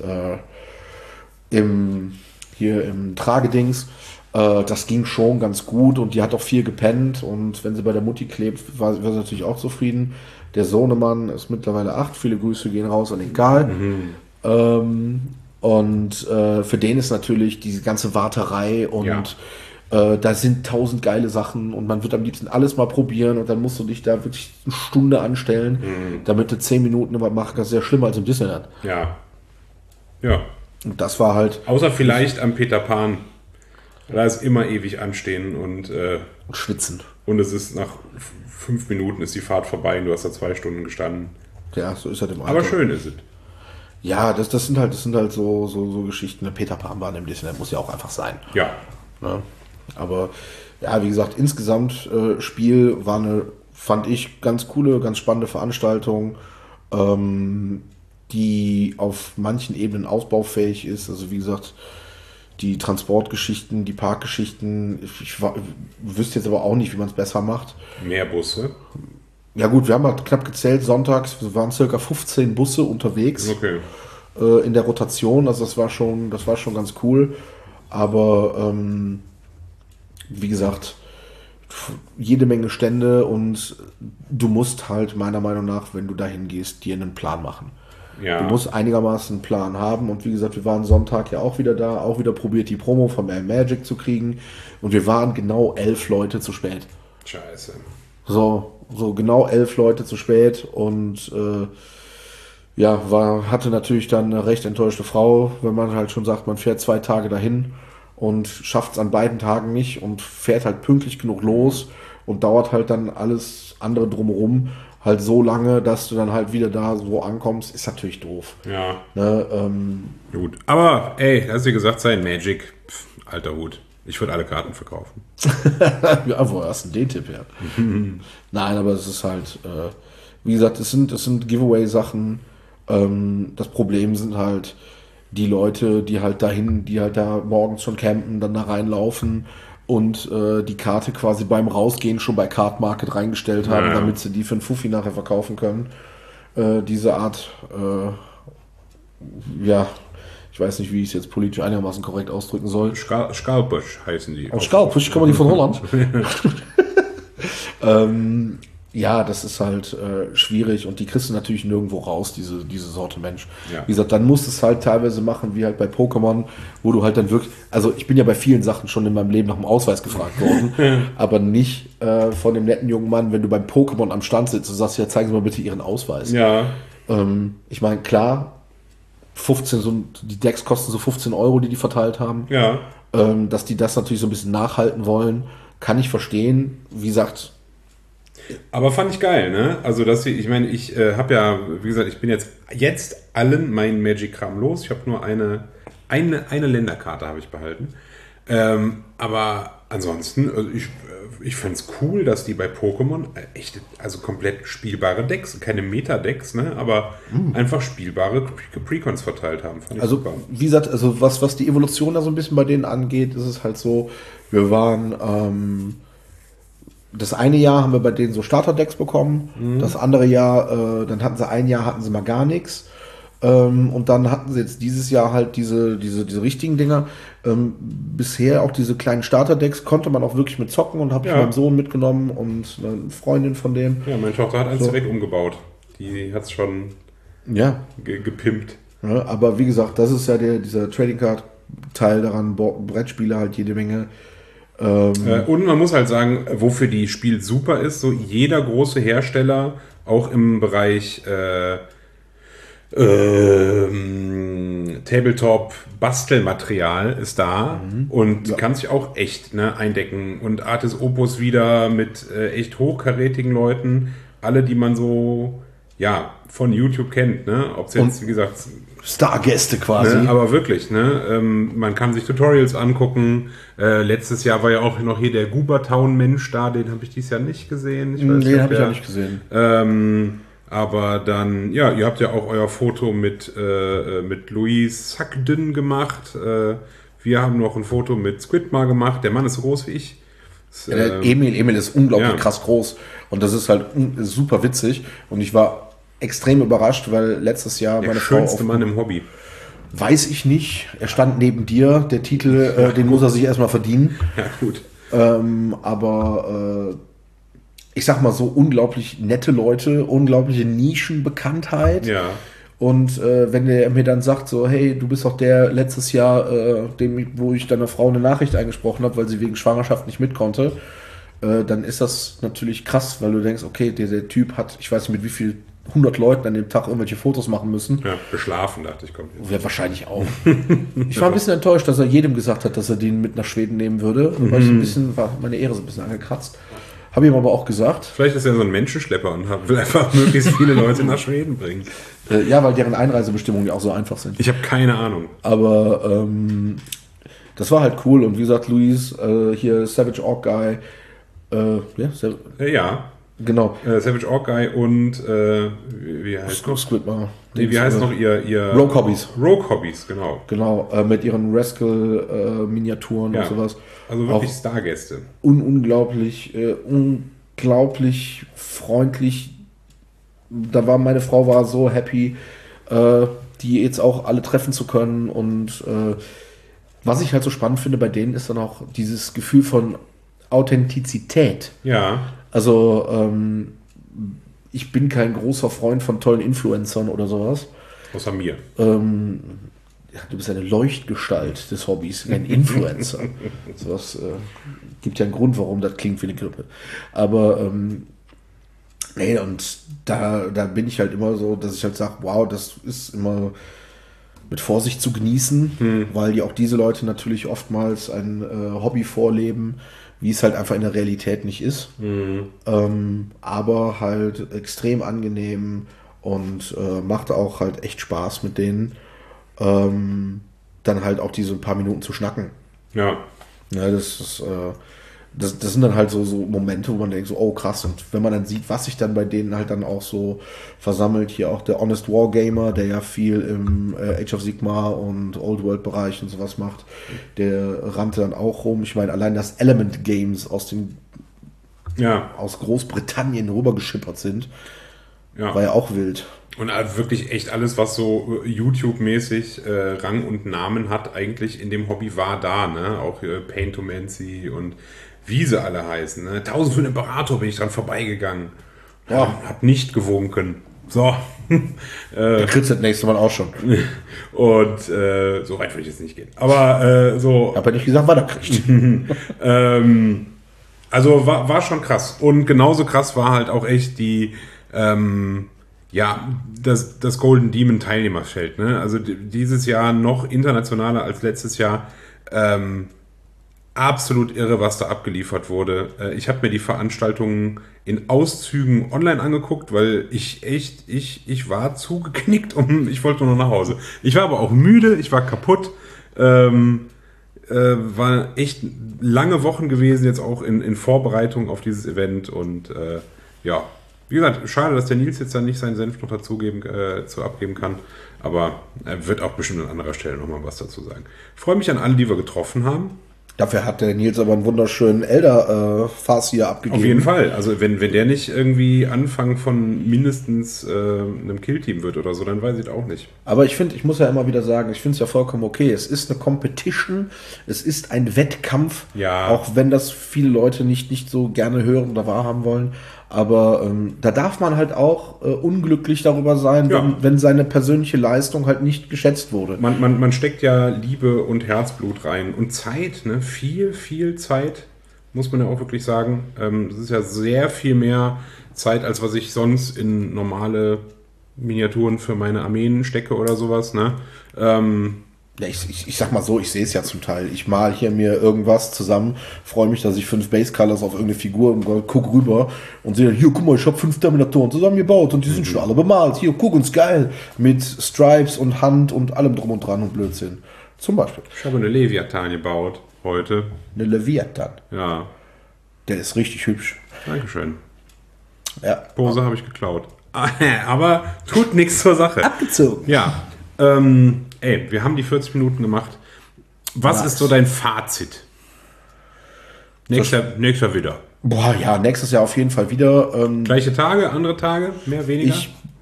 im Tragedings, das ging schon ganz gut und die hat auch viel gepennt und wenn sie bei der Mutti klebt, war sie natürlich auch zufrieden. Der Sohnemann ist mittlerweile 8, viele Grüße gehen raus an den Karl. Und für den ist natürlich diese ganze Warterei und da sind 1000 geile Sachen und man wird am liebsten alles mal probieren und dann musst du dich da wirklich eine Stunde anstellen, damit du 10 Minuten immer machen kannst. Sehr schlimmer als im Disneyland. Ja. Ja. Und das war halt. Außer vielleicht am Peter Pan. Da ist immer ewig anstehen und schwitzen. Und es ist nach 5 Minuten ist die Fahrt vorbei und du hast da 2 Stunden gestanden. Ja, so ist halt im Alter. Aber schön ist es. Ja, das sind halt so Geschichten. Der Peter Pan war im Disneyland muss ja auch einfach sein. Ja. Ne? Aber ja, wie gesagt, insgesamt Spiel war fand ich, ganz coole, ganz spannende Veranstaltung, die auf manchen Ebenen ausbaufähig ist. Also wie gesagt, die Transportgeschichten, die Parkgeschichten, ich wüsste jetzt aber auch nicht, wie man es besser macht. Mehr Busse? Ja gut, wir haben halt knapp gezählt, sonntags waren circa 15 Busse unterwegs. Okay. In der Rotation, also das war schon ganz cool. Aber wie gesagt, jede Menge Stände und du musst halt meiner Meinung nach, wenn du dahin gehst, dir einen Plan machen. Ja. Du musst einigermaßen einen Plan haben und wie gesagt, wir waren Sonntag ja auch wieder da, auch wieder probiert die Promo von Magic zu kriegen und wir waren genau 11 Leute zu spät. Scheiße. So genau 11 Leute zu spät und hatte natürlich dann eine recht enttäuschte Frau, wenn man halt schon sagt, man fährt 2 Tage dahin und schafft es an beiden Tagen nicht und fährt halt pünktlich genug los und dauert halt dann alles andere drumherum halt so lange, dass du dann halt wieder da so ankommst, ist natürlich doof. Ja. Ne, Gut. Aber, ey, hast du gesagt, sein Magic, alter Hut. Ich würde alle Karten verkaufen. ja, woher hast du den Tipp her? Nein, aber es ist halt, wie gesagt, es sind Giveaway-Sachen. Das Problem sind halt die Leute, die halt da morgens schon campen, dann da reinlaufen und die Karte quasi beim Rausgehen schon bei Card Market reingestellt haben, damit sie die für einen Fuffi nachher verkaufen können. Diese Art, ich weiß nicht, wie ich es jetzt politisch einigermaßen korrekt ausdrücken soll. Scalpusch heißen die. Scalpusch, kommen die von Holland? Ja, das ist halt schwierig und die kriegst du natürlich nirgendwo raus, diese Sorte Mensch. Ja. Wie gesagt, dann musst du es halt teilweise machen, wie halt bei Pokémon, wo du halt dann wirklich, also ich bin ja bei vielen Sachen schon in meinem Leben nach dem Ausweis gefragt worden, aber nicht von dem netten jungen Mann, wenn du beim Pokémon am Stand sitzt und sagst, ja, zeigen Sie mal bitte Ihren Ausweis. Ja. Ich meine, klar, die Decks kosten so 15 Euro, die verteilt haben. Ja. Dass die das natürlich so ein bisschen nachhalten wollen, kann ich verstehen. Wie gesagt, aber fand ich geil, ne? Also, ich habe ja, wie gesagt, ich bin jetzt allen meinen Magic-Kram los. Ich habe nur eine Länderkarte habe ich behalten. Aber ansonsten, also ich fand es cool, dass die bei Pokémon echt, also komplett spielbare Decks, keine Meta-Decks, ne? Aber einfach spielbare Precons verteilt haben. Fand ich also super. wie gesagt, also was die Evolution da so ein bisschen bei denen angeht, ist es halt so, wir waren das eine Jahr haben wir bei denen so Starterdecks bekommen, das andere Jahr, dann hatten sie mal gar nichts. Und dann hatten sie jetzt dieses Jahr halt diese richtigen Dinger. Bisher auch diese kleinen Starterdecks konnte man auch wirklich mit zocken und habe ich meinem Sohn mitgenommen und eine Freundin von dem. Ja, meine Tochter hat eins direkt umgebaut. Die hat es schon gepimpt. Ja, aber wie gesagt, das ist ja dieser Trading Card Teil daran, Brettspiele halt jede Menge. Und man muss halt sagen, wofür die Spiel super ist, so jeder große Hersteller, auch im Bereich Tabletop, Bastelmaterial ist da und kann sich auch echt eindecken. Und Artis Opus wieder mit echt hochkarätigen Leuten, alle, die man so von YouTube kennt, ne? Ob es jetzt, wie gesagt, Stargäste quasi. Ne, aber wirklich, ne? Man kann sich Tutorials angucken. Letztes Jahr war ja auch noch hier der Goobertown-Mensch da, den habe ich dieses Jahr nicht gesehen. Den habe ich auch nicht gesehen. Aber dann, ihr habt ja auch euer Foto mit Louise Sackden gemacht. Wir haben noch ein Foto mit Squidmar gemacht. Der Mann ist so groß wie ich. Emil ist unglaublich krass groß. Und das ist halt super witzig. Und ich war extrem überrascht, weil letztes Jahr meine Frau... Der schönste Mann im Hobby. Weiß ich nicht. Er stand neben dir. Der Titel, den muss er sich erstmal verdienen. Ja, gut. Aber ich sag mal so, unglaublich nette Leute, unglaubliche Nischenbekanntheit. Ja. Und wenn der mir dann sagt, so, hey, du bist doch der letztes Jahr, wo ich deiner Frau eine Nachricht eingesprochen habe, weil sie wegen Schwangerschaft nicht mit konnte, dann ist das natürlich krass, weil du denkst, okay, der Typ hat, ich weiß nicht mit wie viel 100 Leuten an dem Tag irgendwelche Fotos machen müssen. Ja, geschlafen, dachte ich, kommt jetzt. Ja, wahrscheinlich auch. Ich war ein bisschen enttäuscht, dass er jedem gesagt hat, dass er den mit nach Schweden nehmen würde. Weil ich so ein bisschen, war meine Ehre so ein bisschen angekratzt. Habe ihm aber auch gesagt. Vielleicht ist er so ein Menschenschlepper und will einfach möglichst viele Leute nach Schweden bringen. Ja, weil deren Einreisebestimmungen ja auch so einfach sind. Ich habe keine Ahnung. Aber das war halt cool. Und wie gesagt, Luis, hier Savage Orc Guy. Ja. Genau. Savage Orc Guy und wie heißt noch? Squidmar. Wie heißt noch ihr Rogue Hobbies. Rogue Hobbies, genau. Genau, mit ihren Rascal-Miniaturen und sowas. Also wirklich auch Stargäste. Unglaublich freundlich. Meine Frau war so happy, die jetzt auch alle treffen zu können. Und was ich halt so spannend finde bei denen ist dann auch dieses Gefühl von Authentizität. Ja. Also ich bin kein großer Freund von tollen Influencern oder sowas. Außer mir. Ja, du bist eine Leuchtgestalt des Hobbys, ein Influencer. Sowas gibt ja einen Grund, warum das klingt wie eine Grippe. Aber nee, und da bin ich halt immer so, dass ich halt sage, wow, das ist immer mit Vorsicht zu genießen, weil ja auch diese Leute natürlich oftmals ein Hobby vorleben, wie es halt einfach in der Realität nicht ist. Aber halt extrem angenehm und macht auch halt echt Spaß mit denen. Dann halt auch diese paar Minuten zu schnacken. Ja. Ja, das sind dann halt so Momente, wo man denkt so, oh krass. Und wenn man dann sieht, was sich dann bei denen halt dann auch so versammelt, hier auch der Honest Wargamer, der ja viel im Age of Sigmar und Old World Bereich und sowas macht, der rannte dann auch rum. Ich meine, allein das Element Games aus Großbritannien rübergeschippert sind, war ja auch wild. Und wirklich echt alles, was so YouTube-mäßig Rang und Namen hat, eigentlich in dem Hobby war da, ne? Auch Paintomancy und wie sie alle heißen, ne? 1000 für den Imperator bin ich dran vorbeigegangen. Ja. Hab nicht gewunken. So. Der kriegst das nächste Mal auch schon. Und so weit würde ich jetzt nicht gehen. Aber so. Hab ja nicht gesagt, was er kriegt. Also war schon krass. Und genauso krass war halt auch echt die das Golden Demon Teilnehmerfeld, ne? Also dieses Jahr noch internationaler als letztes Jahr. Absolut irre, was da abgeliefert wurde. Ich habe mir die Veranstaltungen in Auszügen online angeguckt, weil ich war zugeknickt ich wollte nur nach Hause. Ich war aber auch müde, ich war kaputt. War echt lange Wochen gewesen, jetzt auch in Vorbereitung auf dieses Event und wie gesagt, schade, dass der Nils jetzt dann nicht seinen Senf noch abgeben kann, aber er wird auch bestimmt an anderer Stelle nochmal was dazu sagen. Ich freue mich an alle, die wir getroffen haben. Dafür hat der Nils aber einen wunderschönen Elder-Fass hier abgegeben. Auf jeden Fall. Also wenn der nicht irgendwie Anfang von mindestens einem Killteam wird oder so, dann weiß ich es auch nicht. Aber ich muss ja immer wieder sagen, ich finde es ja vollkommen okay. Es ist eine Competition, es ist ein Wettkampf, auch wenn das viele Leute nicht so gerne hören oder wahrhaben wollen. Aber da darf man halt auch unglücklich darüber sein, wenn seine persönliche Leistung halt nicht geschätzt wurde. Man steckt ja Liebe und Herzblut rein und Zeit, ne? Viel Zeit, muss man ja auch wirklich sagen. Das ist ja sehr viel mehr Zeit, als was ich sonst in normale Miniaturen für meine Armeen stecke oder sowas, ne? Ja, ich sag mal so, ich sehe es ja zum Teil. Ich mal hier mir irgendwas zusammen, freue mich, dass ich 5 Base Colors auf irgendeine Figur guck rüber und sehe dann, hier, guck mal, ich habe 5 Terminatoren zusammengebaut und die sind schon alle bemalt. Hier, guck uns, geil. Mit Stripes und Hand und allem drum und dran und Blödsinn. Zum Beispiel. Ich habe eine Leviathan gebaut heute. Eine Leviathan? Ja. Der ist richtig hübsch. Dankeschön. Ja. Pose habe ich geklaut. Aber tut nichts zur Sache. Abgezogen. Ja. Wir haben die 40 Minuten gemacht. Was ist so dein Fazit? Nächster wieder. Boah, ja, nächstes Jahr auf jeden Fall wieder. Gleiche Tage, andere Tage, mehr, weniger?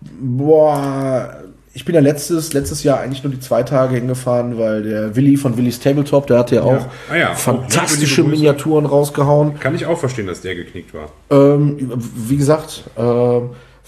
Ich bin ja letztes Jahr eigentlich nur die 2 Tage hingefahren, weil der Willi von Willis Tabletop, der hat ja auch fantastische Miniaturen rausgehauen. Kann ich auch verstehen, dass der geknickt war. Wie gesagt,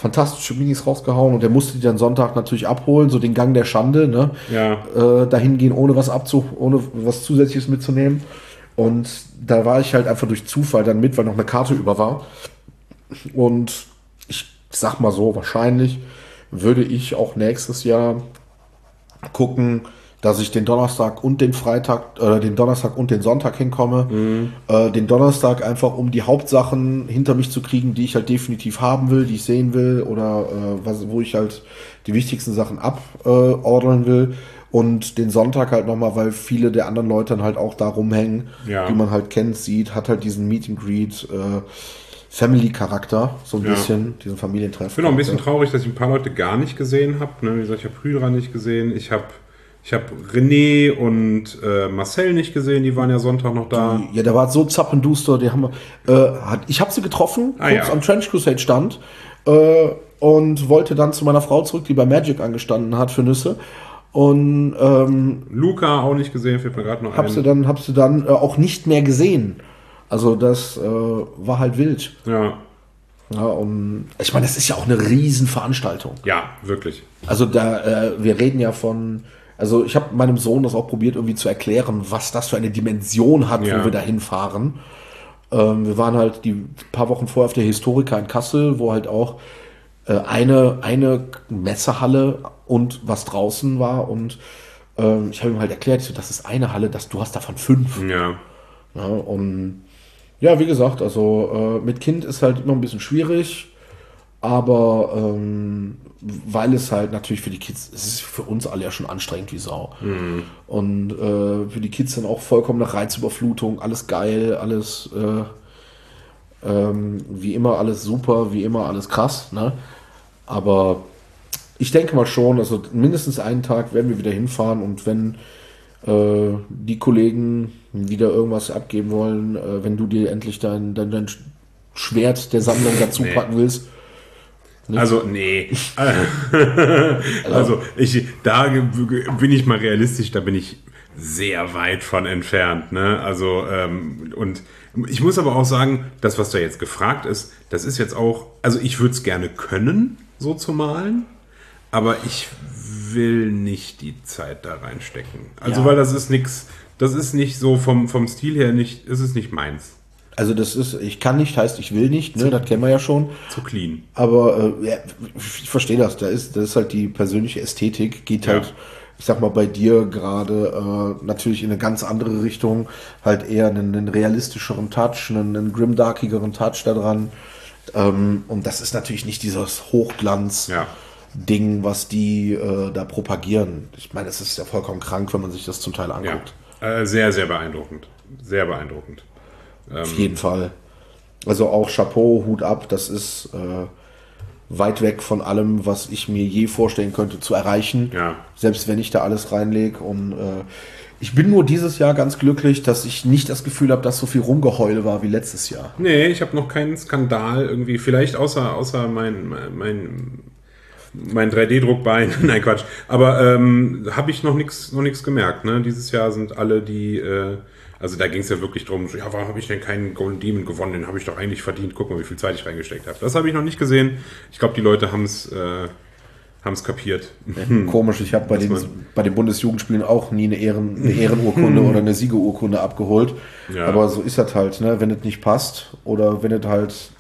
fantastische Minis rausgehauen und der musste die dann Sonntag natürlich abholen, so den Gang der Schande, ne? Ja. Dahin gehen, ohne was Zusätzliches mitzunehmen. Und da war ich halt einfach durch Zufall dann mit, weil noch eine Karte über war. Und ich sag mal so, wahrscheinlich würde ich auch nächstes Jahr gucken, dass ich den Donnerstag und den Freitag, den Donnerstag und den Sonntag hinkomme. Den Donnerstag einfach, um die Hauptsachen hinter mich zu kriegen, die ich halt definitiv haben will, die ich sehen will oder wo ich halt die wichtigsten Sachen abordern will. Und den Sonntag halt nochmal, weil viele der anderen Leute dann halt auch da rumhängen, Ja. die man halt kennt, sieht, hat halt diesen Meet and Greet, Family-Charakter, so ein bisschen, diesen Familientreffen. Ich bin auch ein bisschen traurig, dass ich ein paar Leute gar nicht gesehen habe. Ne? Wie gesagt, ich habe Hydra nicht gesehen. Ich habe René und Marcel nicht gesehen, die waren ja Sonntag noch da. Ja, der war so zappenduster, die haben ich habe sie getroffen, kurz am Trench Crusade stand und wollte dann zu meiner Frau zurück, die bei Magic angestanden hat für Nüsse. Und Luca auch nicht gesehen, fällt mir gerade noch ein. Hab sie dann auch nicht mehr gesehen. Also das war halt wild. Ja. Ja, und ich meine, das ist ja auch eine Riesenveranstaltung. Ja, wirklich. Also wir reden ja von, also ich habe meinem Sohn das auch probiert irgendwie zu erklären, was das für eine Dimension hat, wo wir da hinfahren. Wir waren halt die paar Wochen vorher auf der Historica in Kassel, wo halt auch eine Messehalle und was draußen war. Und ich habe ihm halt erklärt, das ist eine Halle, du hast davon 5. Ja. Ja, und ja, wie gesagt, also mit Kind ist halt immer ein bisschen schwierig, aber weil es halt natürlich für die Kids, es ist für uns alle ja schon anstrengend wie Sau. Und für die Kids dann auch vollkommene Reizüberflutung, alles geil, alles wie immer alles super, wie immer alles krass, ne? Aber ich denke mal schon, also mindestens einen Tag werden wir wieder hinfahren und wenn die Kollegen wieder irgendwas abgeben wollen, wenn du dir endlich dein Schwert der Sammlung dazu packen willst. Nicht? Also, nee. Also, da bin ich mal realistisch, da bin ich sehr weit von entfernt. Ne? Also, und ich muss aber auch sagen, das, was da jetzt gefragt ist, das ist jetzt auch, also ich würde es gerne können, so zu malen, aber ich will nicht die Zeit da reinstecken. Also, weil das ist nichts, das ist nicht so vom Stil her nicht, ist es nicht meins. Also das ist, ich kann nicht, heißt ich will nicht, ne? Das kennen wir ja schon. Zu clean. Aber ja, ich verstehe das. Das ist halt die persönliche Ästhetik, geht halt, ich sag mal, bei dir gerade natürlich in eine ganz andere Richtung, halt eher einen realistischeren Touch, einen grimdarkigeren Touch da dran. Und das ist natürlich nicht dieses Hochglanz-Ding, was die da propagieren. Ich meine, es ist ja vollkommen krank, wenn man sich das zum Teil anguckt. Ja. Sehr, sehr beeindruckend. Sehr beeindruckend. Auf jeden Fall. Also auch Chapeau, Hut ab, das ist weit weg von allem, was ich mir je vorstellen könnte zu erreichen. Ja. Selbst wenn ich da alles reinlege. Und ich bin nur dieses Jahr ganz glücklich, dass ich nicht das Gefühl habe, dass so viel Rumgeheule war wie letztes Jahr. Nee, ich habe noch keinen Skandal irgendwie. Vielleicht außer mein 3D-Druckbein. Nein, Quatsch. Aber habe ich noch nichts gemerkt. Ne? Dieses Jahr sind alle die... Also da ging es ja wirklich darum, ja, warum habe ich denn keinen Golden Demon gewonnen? Den habe ich doch eigentlich verdient. Guck mal, wie viel Zeit ich reingesteckt habe. Das habe ich noch nicht gesehen. Ich glaube, die Leute haben es kapiert. Komisch, ich habe bei den Bundesjugendspielen auch nie eine Ehrenurkunde oder eine Siegerurkunde abgeholt. Ja. Aber so ist das halt, ne? Wenn es nicht passt oder wenn es halt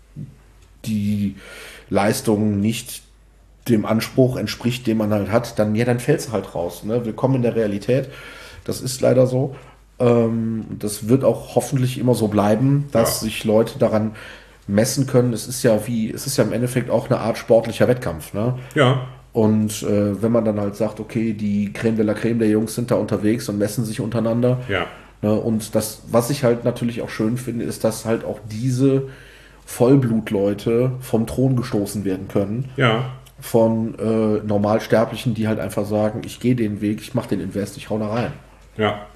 die Leistung nicht dem Anspruch entspricht, den man halt hat, dann fällt es halt raus. Ne? Willkommen in der Realität. Das ist leider so. Das wird auch hoffentlich immer so bleiben, dass sich Leute daran messen können. Es ist ja im Endeffekt auch eine Art sportlicher Wettkampf, ne? Ja. Und wenn man dann halt sagt, okay, die Creme de la Creme der Jungs sind da unterwegs und messen sich untereinander. Ja. Ne? Und das, was ich halt natürlich auch schön finde, ist, dass halt auch diese Vollblutleute vom Thron gestoßen werden können. Ja. Von Normalsterblichen, die halt einfach sagen, ich gehe den Weg, ich mache den Invest, ich hau da rein. Ja.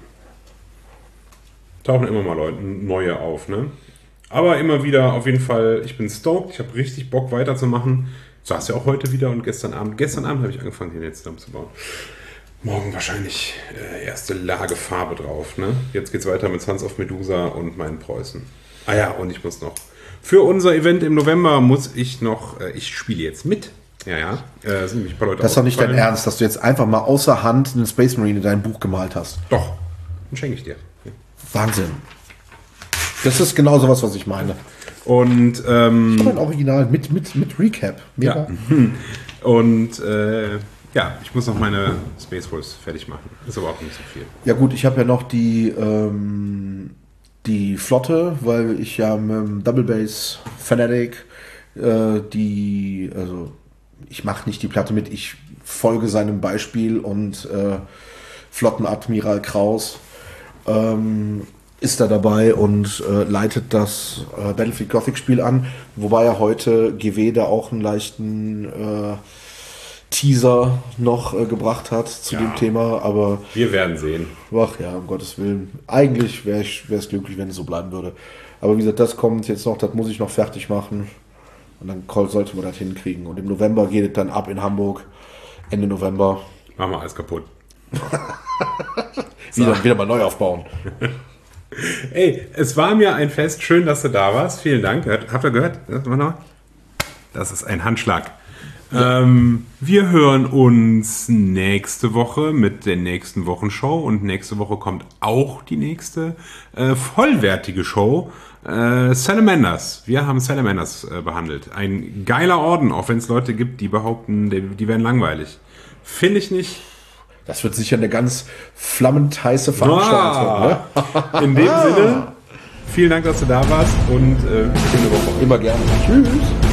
Tauchen immer mal Leute neue auf, ne? Aber immer wieder auf jeden Fall, ich bin stoked, ich habe richtig Bock weiterzumachen. Saß ja auch heute wieder und gestern Abend habe ich angefangen, den jetzt zusammenzubauen. Morgen wahrscheinlich erste Lage Farbe drauf, ne? Jetzt geht's weiter mit Sons of Medusa und meinen Preußen. Ah ja, und ich muss noch Für unser Event im November muss ich noch, ich spiele jetzt mit. Ja. Sind nämlich ein paar Leute Das ist doch nicht dein ausgefallen. Ernst, dass du jetzt einfach mal außer Hand einen Space Marine in dein Buch gemalt hast. Doch, den schenke ich dir. Wahnsinn. Das ist genau sowas, was ich meine. Und, Ein Original mit Recap. Mega. ja. Und, ich muss noch meine Space Force fertig machen. Ist aber auch nicht so viel. Ja gut, ich habe ja noch die Flotte, weil ich ja mit dem Double Base Fanatic ich mache nicht die Platte mit, ich folge seinem Beispiel und Flottenadmiral Kraus ist da dabei und leitet das Battlefield Gothic Spiel an, wobei er heute GW da auch einen leichten Teaser noch gebracht hat zu dem Thema, aber Wir werden sehen. ach ja, um Gottes Willen. Eigentlich wäre es glücklich, wenn es so bleiben würde. Aber wie gesagt, das kommt jetzt noch, das muss ich noch fertig machen. Und dann sollte man das hinkriegen. Und im November geht es dann ab in Hamburg. Ende November. Machen wir alles kaputt. Wieder mal neu aufbauen. Ey, es war mir ein Fest. Schön, dass du da warst. Vielen Dank. Habt ihr gehört? Das ist ein Handschlag. Wir hören uns nächste Woche mit der nächsten Wochenshow. Und nächste Woche kommt auch die nächste vollwertige Show. Salamanders. Wir haben Salamanders behandelt. Ein geiler Orden, auch wenn es Leute gibt, die behaupten, die wären langweilig. Finde ich nicht. Das wird sicher eine ganz flammend heiße Veranstaltung. Ne? In dem Sinne, vielen Dank, dass du da warst und schöne Woche. Immer gerne. Tschüss.